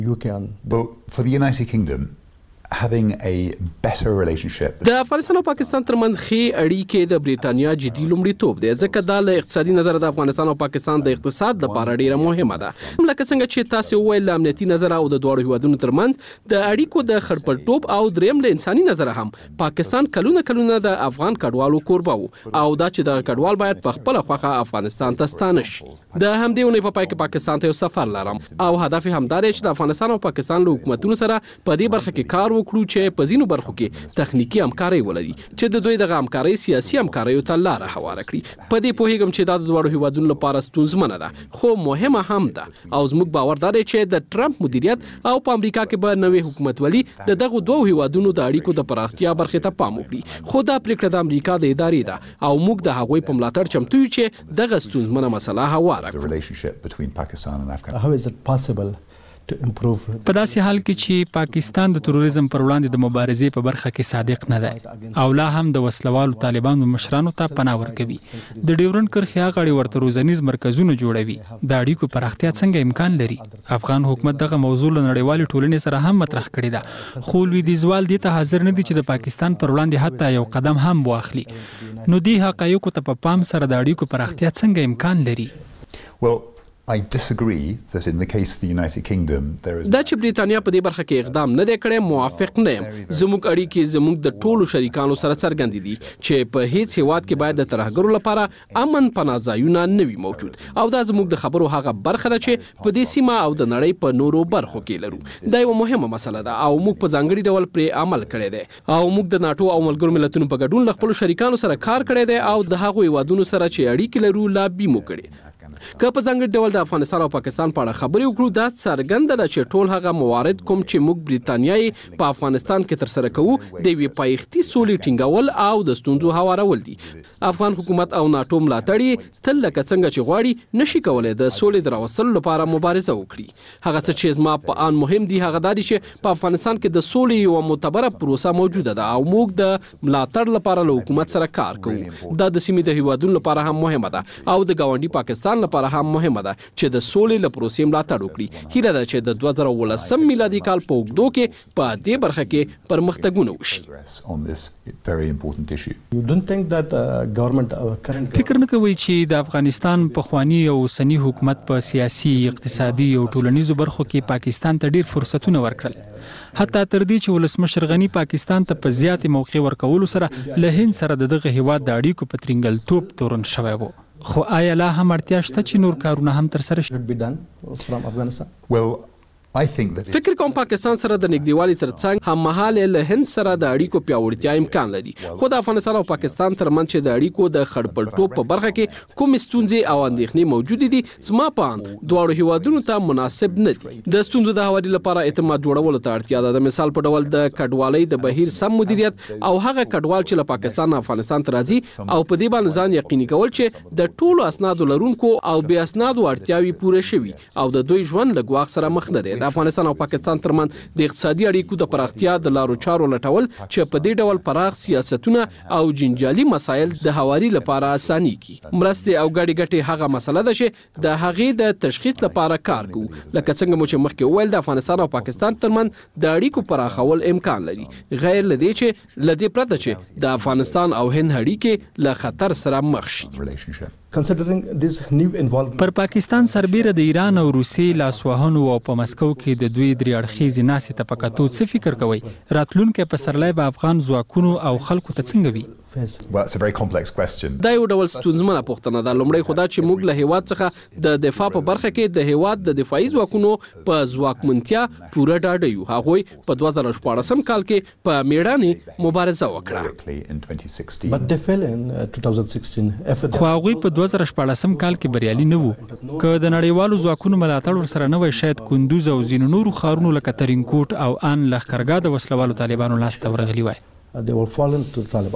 Well, for the United Kingdom, having a better relationship. د افغانستان او پاکستان ترمنځ ښې اړیکې د بریټانیا جدي لومړیتوب دی ځکه دا له اقتصادي نظره د افغانستان او پاکستان د اقتصاد لپاره ډیره مهمه ده. لکه څنګه چې تاسو وویل له امنیتي نظره او د دواړو هیوادونو ترمنځ د اړیکو د خړپړټوب او دریم له انساني نظره هم پاکستان کلونه د افغان کډوالو کوربه وو او دا چې د کډوال باید په خپل خوخه افغانستان ته ستانه شي. د همدې ونې په پای کې پاکستان ته یو سفر لرم او هدف هم دا دی چې د افغانستان او پاکستان له حکومتونو سره په دې برخه کې کار وکړو چې په ځینو برخو کې تخنیکی همکاري ولري چې د دوی دغه همکاري سیاسي همکاریو ته لاره هواره کړي. په دې پوهیږم چې دا د دواړو هیوادونو لپاره ستونزمنه ده خو مهمه هم ده او زموږ باور دی چې د ټرمپ مدیریت او په امریکا کې به نوې حکومتولي د دغه دوه هیوادونو د اړیکو د پراختیا برخې ته پام وکړي. خو دا پریکړه د امریکا د ادارې ده او موږ د هغوی په ملاتړ چمتو یو چې دغه ستونزمنه مسله هواره کړو. How is it possible to improve? په داسې حال کې چې پاکستان د تروریزم پر وړاندې د مبارزې په برخه کې صادق نه دی او لا هم د وسلوالو طالبانو مشرانو ته پناه ورکوي. د ډیورنډ کرښې غاړې ورته روزنیز مرکزونه جوړوي. د اړیکو پراختیا څنګه امکان لري؟ افغان حکومت دغه موضوع له نړیوالې ټولنې سره هم مطرح کړې ده خو لویدیځوال دې ته حاضر نه دي چې د پاکستان پر وړاندې حتی یو قدم هم واخلي. نو دې حقایقو ته په پام سره د اړیکو پراختیا څنګه امکان لري؟ Well, I disagree that in the case of the United Kingdom there is دا چې بریټانیا په دې برخه کې اقدام نه دی کړی موافق نه یم. زموږ اړیکې زموږ د ټولو شریکانو سره څرګندې دي چې په هیڅ هیواد کې باید د ترهګرو لپاره امن پناه ځایونه نه وي موجود او دا زموږ د خبرو هغه برخه ده چې په دې سیمه او د نړۍ په نورو برخو کې لرو. دا یو مهمه مسله ده او موږ په ځانګړي ډول پرې عمل کړی دی او موږ د ناتو او ملګرو ملتونو په ګډون له خپلو شریکانو سره کار کړی دی او د هغو هیوادونو سره چې اړیکې لرو لابي مو کړي. که په ځانګړي ډول د افغانستان او پاکستان په اړه خبرې وکړو دا څرګنده ده چې ټول هغه موارد کوم چې موږ بریټانیای په افغانستان کې ترسره کوو د یوې پایښتي سولې ټینګول او د ستونزو هوارول دي. افغان حکومت او ناتو ملاتړي تل لکه څنګه چې غواړي نشي کولای د سولې د راوستلو لپاره مبارزه وکړي. هغه څه چې زما په ان مهم دي هغه دا دي چې په افغانستان کې د سولې یو معتبره پروسه موجوده ده او موږ د ملاتړ لپاره له حکومت سره کار کوو. دا د سیمې د هیوادونو لپاره هم مهمه ده او د ګاونډي پاکستان لپاره هم مهمه ده چې د سولې له پروسې ملاتړ وکړي. هیله ده چې د 2019 میلادي کال په اوږدو کې په دې برخه کې پرمختګونه وشي. You don't think that government current فکر نه کوي چې د افغانستان پخوانی او اوسنی حکومت په سیاسي، اقتصادي او ټولنیزو برخو کې پاکستان ته ډیر فرصتونه ورکړل حتی تر دې چې ولسمشر غنی پاکستان ته په زیاتې موقع ورکولو سره له هند سره دغه هیواد د اړیکو په ترنګلتوب تورن شوی وو. خو آیا لا هم اړتیا شته چې نور کارونه هم تر سره شي؟ should be done from Afghanistan? Well, I think that فکر کوم پاکستان سره د نږدېوالي ترڅنګ هم مهاله له هند سره د اړیکو پیاوړتیا امکان لري. خو د افغانستان او پاکستان ترمنځ چې د اړیکو د خړپړټوب په برخه کې کوم ستونزې او اندېښنې موجود دي زما په اند دواړو هیوادونو ته مناسب نه دي. د ستونزو د هواري لپاره اعتماد جوړولو ته اړتیا ده. د مثال په ډول د کډوالۍ د بهیر سم مدیریت او هغه کډوال چې له پاکستان او افغانستان ته راځي او په دې باندې ځان یقیني کول چې د ټولو اسنادو لرونکو او بې اسنادو اړتیاوي پوره شوي او د دوی ژوند له ګواښ سره مخ نه دی. د افغانستان او پاکستان ترمنځ د اقتصادي اړیکو د پراختیا د لارو چارو لټول چې په دې ډول پراخ سیاستونه او جنجالي مسایل د هواري لپاره اساني کی. مرستې او ګډې ګټې هغه مسله ده چې د هغې د تشخیص لپاره کار کوو. لکه څنګه مو چې مخکې وویل د افغانستان او پاکستان ترمنځ د اړیکو پراخول امکان لري غیر لدې چې لدې پرته چې د افغانستان او هند اړیکې له خطر سره مخ شي. Considering this new involvement پر پاکستان سربیره د ایران او روسیې لاسوهنو او په مسکو کې د دوی درې اړخیزې ناستې ته په کتو څه فکر کوئ؟ راتلونکی پسرلی به افغان ځواکونو او خلکو ته څنګه وي؟ well, it's a very complex question. دا یو ډول ستونزمنه پوښتنه ده. لومړی خو دا چې موږ له هیواد څخه د دفاع په برخه کې د هیواد د دفاعي ځواکونو په ځواکمنتیا پوره ډاډه یو. هغوی په 2014 کال کې په میړانې مبارزه وکړه. but they fell in 2016 خو هغوی په 2014 کال کې بریالي نه وو. که د نړیوالو ځواکونو ملاتړ ورسره نه وای شاید کندوز او ځینو نورو ښارونو لکه ترینکوټ او ان لښکرګاه د وسلوالو طالبانو لاس ته ورغلي وای. they were fallen to Taliban.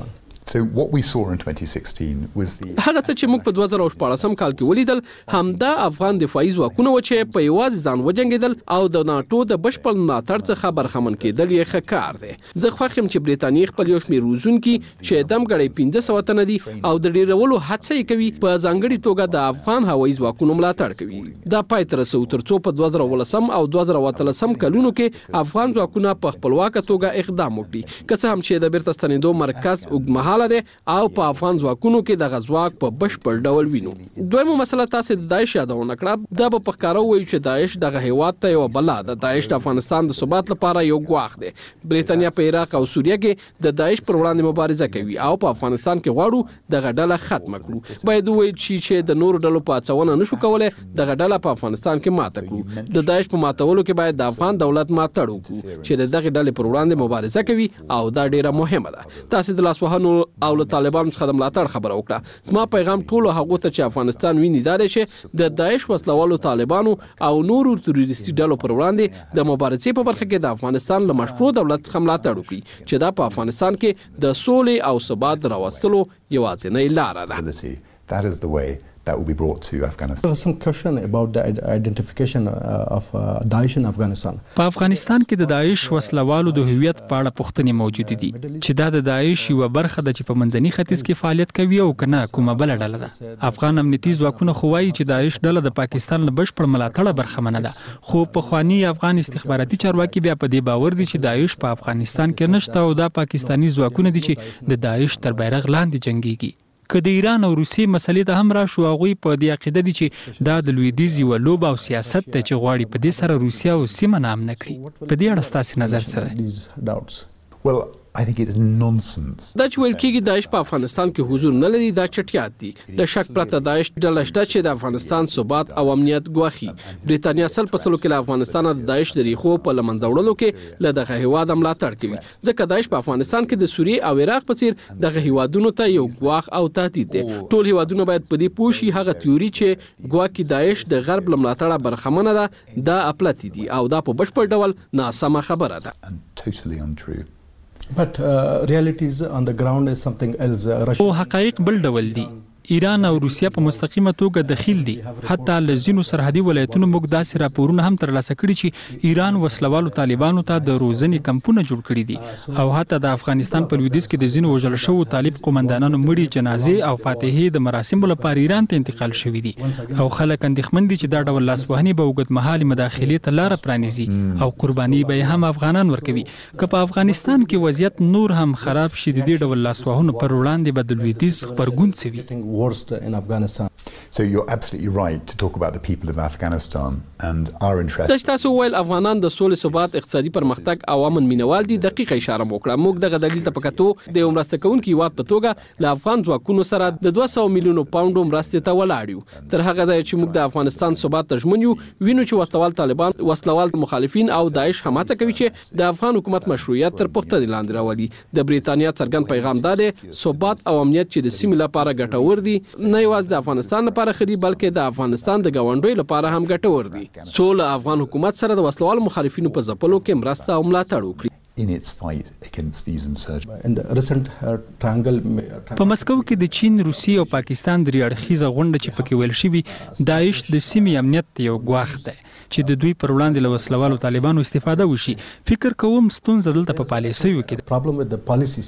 So what we saw in 2016 was the هغه څه چې موږ په 2014 کال کې ولیدل همدا افغان دفاعي ځواکونه و چې په یوازې ځان وجنګېدل او د ناتو د بشپړ ملاتړ څخه برخمن کېدل یې ښه کار دی. زه خوښ یم چې برېټانیا خپل یو شمېر روزونکي چې دمګړی 1500 تنه دي او د ډېرولو هڅه یې کوي په ځانګړي توګه د افغان هوایي ځواکونو ملاتړ کوي. دا پای ته رسو ترڅو په 2013 او 2013 کلونو کې افغان ځواکونه په خپلواکه توګه اقدام وکړي. که څه هم چې د بیرته ستنېدو مرکز اوږدمهاله دی او په افغان ځواکونو کې د غزواک په بشپړ ډول وینو. دویمه مسله تاسو د داعش یادونه کړه. دا په ښکاره وایي چې داعش دغه هیواد ته یو بلا ده. داعش د افغانستان د ثبات لپاره یو ګواښ دی. برېټانیا په عراق او سوریه کې د داعش پر وړاندې مبارزه کوي او په افغانستان کې غواړو دغه ډله ختمه کړو. باید وویل شي چې د نورو ډلو په هڅونه نشو کولای دغه ډله په افغانستان کې ماته کړو. د داعش په ماتولو کې باید د افغان دولت ملاتړ وکړو چې دغه ډلې پر وړاندې مبارزه کوي او دا ډیره مهمه ده. تاسو د لاسوهنو او له طالبانو څخه د ملاتړ خبره وکړه. زما پیغام ټولو هغو ته چې افغانستان ویني دا دی چې د داعش وسلوالو طالبانو او نورو تروریستي ډلو پر وړاندې د مبارزې په برخه کې د افغانستان له مشروع دولت څخه ملاتړ وکړي چې دا په افغانستان کې د سولې او ثبات راوستلو یوازینۍ لاره ده. That is the way that will be brought to Afghanistan. There was some question about the identification of Daesh in Afghanistan. په افغانستان کې د داعش وسلوالو د هویت په اړه پوښتنې موجود دي چې دا د داعش یو برخه ده چې په منځني ختیځ کې فعالیت کوي او کنه کومه بل ډله ده. افغان امنیتي ځواکونه خو وایي چې داعش ډله د پاکستان له بشپړ ملاتړه برخمنه ده. خو په خواني افغان استخباراتي چارواکي بیا په دې باور دي چې داعش په افغانستان کې نشته او دا پاکستاني ځواکونه دي چې د داعش تر بیرغ لاندې جنگيږي. که د ایران او روسیې مسلې ته هم راشو هغوی په دې عقیده دي چې دا د لویدیځ یوه لوبه او سیاست دی چې غواړي په دې سره روسیه او سیمه ناامنه کړي. په دې اړه ستاسې نظر څه دی؟ Well, I think it's nonsense. دا چې ویل کېږي داعش په افغانستان کې حضور نه لري دا چټیات دي. له شک پرته داعش ډله شته چې د افغانستان ثبات او امنیت ګواښي. برېټانیا سل په سلو کې له افغانستان د داعش د ریښو په له منځه وړلو کې له دغه هیواده ملاتړ کوي ځکه داعش په افغانستان کې د سوریې او عراق په څیر دغه هیوادونو ته یو ګواښ او تهدید دی. ټول هیوادونه باید په دې پوه شي هغه تیوري چې ګواکې داعش د غرب له ملاتړه برخمنه ده دا اپلاتي دي او دا په بشپړ ډول ناسمه خبره ده. And totally untrue. But realities on the ground is something else. او حقایق بل ډول دي. ایران او روسیه په مستقیمه توګه دخیل دي. حتی له ځینو سرحدي ولایتونو موږ داسې راپورونه هم ترلاسه کړي چې ایران وسلوالو طالبانو ته د روزنې کمپونه جوړ کړي دي او حتی د افغانستان په لویدیځ کې د ځینو وژل شوو طالب قومندانانو مړي جنازې او فاتحې د مراسمو لپاره ایران ته انتقال شوي دي او خلک اندېښمن دي چې دا ډول لاسوهنې به اوږدمهالې مداخلې ته لاره پرانیزي او قرباني به یې هم افغانان ورکوي. که په افغانستان کې وضعیت نور هم خراب شي د دې ډول لاسوهنو پر وړاندې به د لویدیځ غبرګون څه وي. Worst in Afghanistan. So you're absolutely right to talk about the people of Afghanistan and our interest. تاسو ویل افغانان د سولې ثبات اقتصادي پرمختګ او امن مینوال دي. دقیقه اشاره وکړه. موږ دغه دلیل ته پکاتو د یو مرسته کوونکي هیواد په توګه له افغان ځواکونو سره د 200 میلیونو پاونډو مرستې ته ولاړ یو. تر هغه ځایه چې موږ د افغانستان ثبات ته ژمن یو وینو چې وسلوال طالبان وسلوال مخالفین او داعش هڅه کوي چې د افغان حکومت مشروعیت تر پوښتنې لاندې راولي. د برېټانیا څرګند پیغام دا دی ثبات او امنیت چې د سیمې لپاره ګټور دي نه یوازې د افغانستان لپاره خدي بلکې د افغانستان د ګاونډیو لپاره هم ګټور دي. څو افغان حکومت سره د وسلوال مخالفینو په ځپلو کې مرسته او ملاتړ وکړي. In its fight against these insurgents. In the recent triangle په مسکو کې د چین، روسیې او پاکستان درې اړخیزه غونډه چې پکې ویل شوې داعش د سیمې امنیت یو ګواښ دی چې د دوی پر وړاندې له وسلوالو طالبانو استفاده وشي. فکر کوم ستونزه دلته په پالیسیو کې problem with the policies.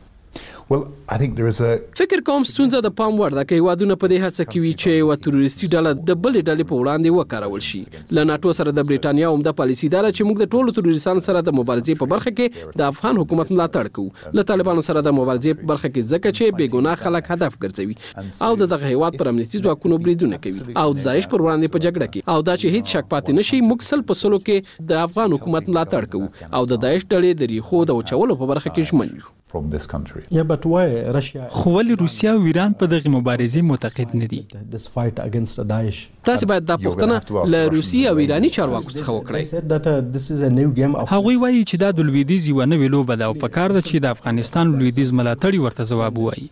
Well, I think there is a فکر کوم ستونزه د پام وړ ده چې هیوادونه په دې هڅه کوي چې یو تروریستي ډله د بلې ډلې په وړاندې وکارول شي. له ناتو سره د برېټانیا عمده پالیسي دا چې موږ د ټولو تروریستانو سره د مبارزې په برخه کې د افغان حکومت ملاتړ کوو. له طالبانو سره د مبارزې په برخه کې ځکه چې بېګناه خلک هدف ګرځوي او دغه هیواد پر امنیتي ځواکونو بریدونه کوي او د داعش پر وړاندې په جګړه کې او دا چې هیڅ شک پاتې نشي موږ سل په سلو کې د افغان حکومت ملاتړ کوو او د داعش ډلې د ریښو د وچولو په برخه کې ژمن یو. from this country. Yeah, but why Russia? خو ولې روسیه او ایران په دغه مبارزې معتقد نه دي؟ This fight against Daesh. تاسو باید دا پوښتنه له روسي او ایرانی چارواکو څخه وکړئ. Said that this is a new game of. هغوی وایي چې دا د لویدیځ یوه نوې لوبه ده او په کار ده چې د افغانستان لویدیځ ملاتړي ورته ځواب ووایي.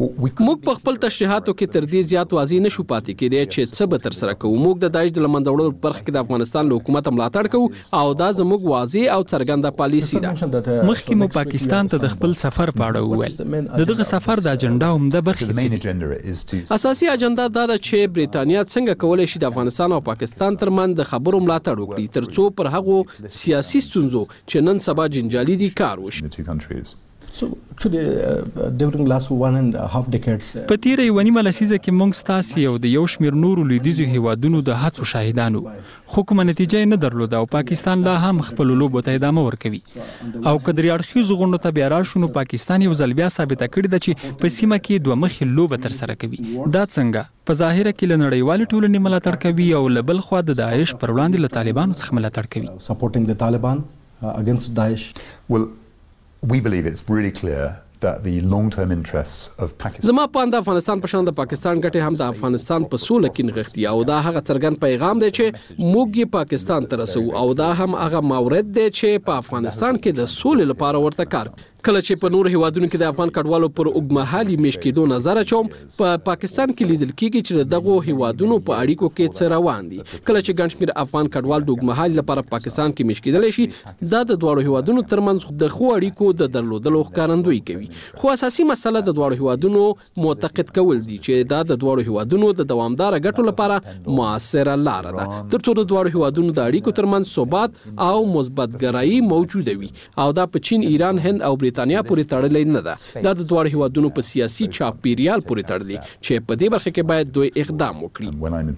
موږ په خپل تشریحاتو کې تر دې زیات واضح نشو پاتې کېدی چې څه به ترسره کوو. موږ د داعش د له منځه وړلو په برخه کې د افغانستان له حکومت ملاتړ کوو او دا زموږ واضح او څرګنده پالیسي ده. مخکې مو پاکستان ته د خپل سفر په اړه وویل. دغه سفر د اجنډا عمده برخې اساسي اجنډا دا ده چې بریتانیا څنګه کولای شي د افغانستان او پاکستان ترمنځ د خبرو ملاتړ وکړي ترڅو پر هغو سیاسي ستونزو چې نن سبا جنجالي دي کار وشي. So actually during last 1.5 decades په تیر یو نیمه لسیزه کې موږ ستاسو او د یو شمېر نورو لویدیځو هیوادونو د هڅو شاهدانو خو کومه نتیجه نه درلوده او پاکستان لا هم خپل لوبو ته ادامه ورکوي او کدري اړخیزو غونډو ته بیا راشو نو پاکستان یو ځل بیا ثابته کړې ده چې په سیمه کې دوه مخې لوبه تر سره کوي. دا څنګه په ظاهره کې له نړیوالې ټولنې ملاتړ کوي او له بل خوا د داعش پر وړاندې له طالبانو څخه ملاتړ کوي. supporting the Taliban against Daesh. Well, we believe it's really clear that the long-term interests of Pakistan. زما په اند افغانستان په شان د پاکستان ګټې هم د افغانستان په سوله کې نغښتي او دا هغه څرګند پیغام دی چې موږ یې پاکستان ته رسو او دا هم هغه مورد دی چې په افغانستان کې د سولې لپاره ورته کار کله چې په نور هیوادونو کې د افغان کډوالو پر اوږدمهالي میش کېدو نظر اچوم په پاکستان کې لیدل کېږي چې دغه هیوادونو په اړیکو کې څه روان دي. کله چې ګڼ شمېر افغان کډوال د اوږدمهالي لپاره پاکستان کې میش کېدلی شي دا د دواړو هیوادونو ترمنځ د ښو اړیکو د درلودلو ښکارندویي کوي. خو اساسي مسله د دواړو هیوادونو معتقد کول دي چې دا د دواړو هیوادونو د دوامدار ګټو لپاره مؤثره لار ده ترڅو د دواړو هیوادونو د اړیکو ترمنځ ثبات او مثبت ګرایي موجوده وي او دا په چین، ایران، هند او بریتانیا پورې تړلې نه ده. دا د دواړو هیوادونو په سیاسي چاپیریال پورې تړلې چې په دې برخه کې باید دوی اقدام وکړي.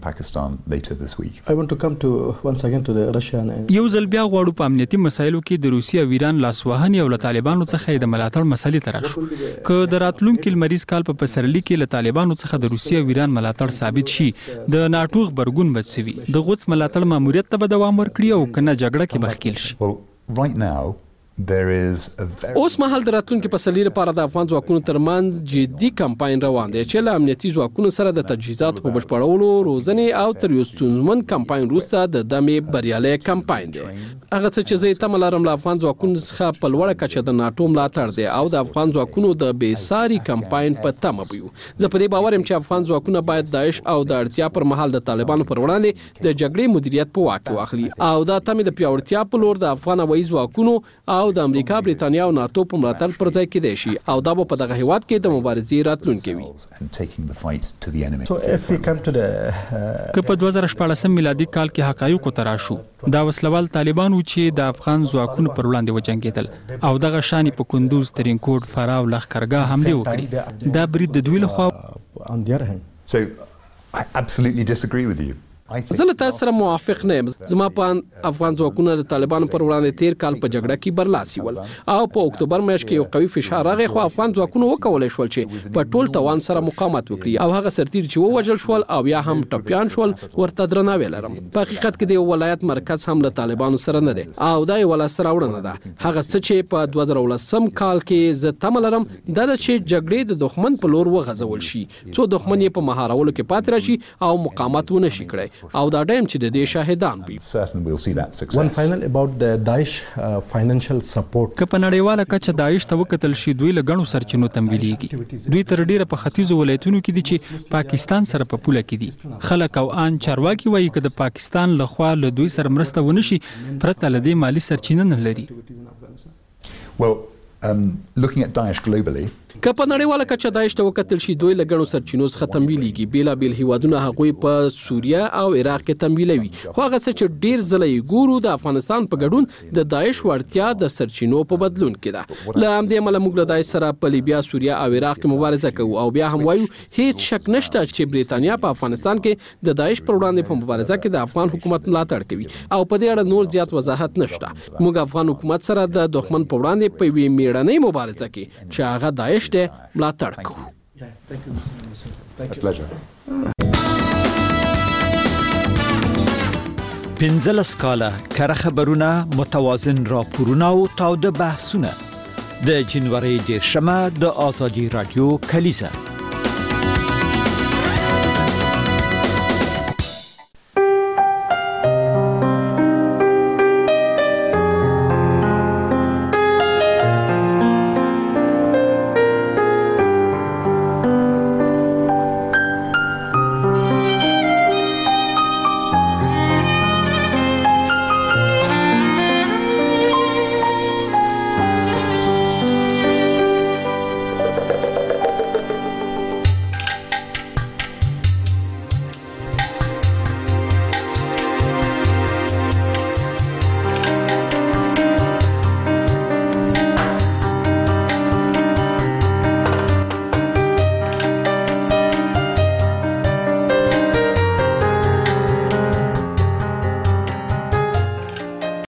I want to come to once again to the Russian. یو ځل بیا غواړو په امنیتي مسایلو کې د روسیې او ایران لاسوهنې او له طالبانو څخه د ملاتړ مسلې ته راشو. که د راتلونکي لمریز کال په پسرلي کې له طالبانو څخه د روسیې او ایران ملاتړ ثابت شي د ناټو غبرګون به څه وي؟ د غوڅ ملاتړ ماموریت ته به دوام ورکړي او کنه جګړه کې به ښکیل شي؟ Well, right now there is a very اوس مهال د راتلونکي پسرلي لپاره د افغان ځواکونو ترمنځ جدي کمپاین روان دی چې له امنیتي ځواکونو سره د تجهیزاتو په بشپړولو، روزنې او تر یو ستونزمن کمپاین وروسته د دمې بریالی کمپاین دی. هغه څه چې زه تمه لرم له افغان ځواکونو څخه په لوړه کچه د ناټو ملاتړ دی او د افغان ځواکونو د بېساري کمپاین په تمه به یو. زه په دې باور یم چې افغان ځواکونه باید داعش او د اړتیا پر مهال د طالبانو پر وړاندې د جګړې مدیریت په واک کې واخلي او دا تمې د پیاوړتیا په لور د افغان هوایي ځواکونو او د امریکا، بریتانیا او ناتو په ملاتړ پر ځای کېدای شي او دا به په دغه هیواد کې د مبارزې راتلونکی وي. So if we come to the که په 2014 میلادي کال کې حقایقو ته راشو دا وسلوال طالبانو چې د افغان ځواکونو پر وړاندې وجنګېدل او دغه شانې په کندوز، ترینکوټ، فراه او لښکرګاه حملې وکړې دا برید د دوی لخوا. on the other hand. So I absolutely disagree with you. زه له تاسو سره موافق نه یم. زما په افغان ځواکونه د طالبانو پر وړاندې تیر کال په جګړه کې برلاسي ول او په اکتوبر میاشت کې یو قوي فشار راغی خو افغان ځواکونه وکولای شول چې په ټول توان سره مقاومت وکړي او هغه سرتیر چې ووژل شول او یا هم ټپیان شول ورته درناوی لرم. په حقیقت کې د ولایت مرکز هم له طالبانو سره نه دی او دا یو لاس راوړنه ده. هغه څه چې په 2019 کال کې زه تمه لرم دا ده چې جګړې د دښمن په لور وغځول شي څو دښمن یې په مهارولو کې پاتې راشي او مقاومت ونه شي کړی او دا ډایم چې د دې شاهدان وي. One final about the Daesh financial support. که په نړیواله کچه داعش ته وکتل شي دوی له غنو سرچینو تمویلېږي. دوی تر ډیره په ختیځو ولایتونو کې دي چې پاکستان سره په پوله کې دي. خلک او ان چارواکي وایي چې د پاکستان لخوا له دوی سره مرسته ونه شي پرته له دې مالی سرچینه نه لري. Well, looking at Daesh globally. که په نړیواله کچه داعش ته وکتل شي دوی له ګڼو سرچینو څخه تمویلېږي. بیلابیل هیوادونه هغوی په سوریه او عراق کې تمویلوي خو هغه څه چې ډیر ځله یې ګورو د افغانستان په ګډون د داعش وړتیا د سرچینو په بدلون کې ده. له همدې امله موږ له داعش سره په لیبیا، سوریه او عراق کې مبارزه کوو او بیا هم وایو هیڅ شک نشته چې بریتانیا په افغانستان کې د داعش پر وړاندې په مبارزه کې د افغان حکومت ملاتړ کوي او په دې اړه نور زیات وضاحت نشته. موږ افغان حکومت سره د دښمن په وړاندې په یوې میړنۍ مبارزه کې چې هغه داعش دی ملاتړ کوو. پنځلس کاله کره خبرونه، متوازن راپورونه او تاوده بحثونه د جنوري 10 د آزادي رادیو کلیزه